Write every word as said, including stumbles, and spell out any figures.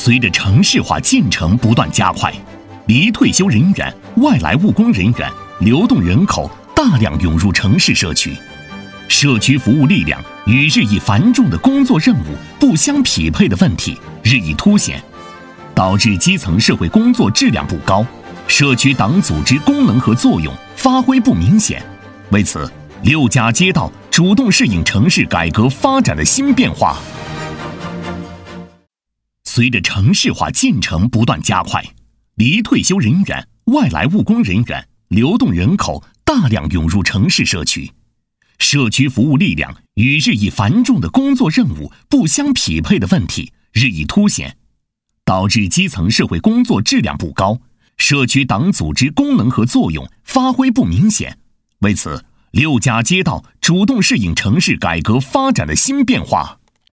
随着城市化进程不断加快，离退休人员、外来务工人员、流动人口大量涌入城市社区，社区服务力量与日益繁重的工作任务不相匹配的问题日益凸显，导致基层社会工作质量不高，社区党组织功能和作用发挥不明显。为此，六家街道主动适应城市改革发展的新变化。随着城市化进程不断加快，离退休人员、外来务工人员、流动人口大量涌入城市社区，社区服务力量与日益繁重的工作任务不相匹配的问题日益凸显，导致基层社会工作质量不高，社区党组织功能和作用发挥不明显。为此，六家街道主动适应城市改革发展的新变化。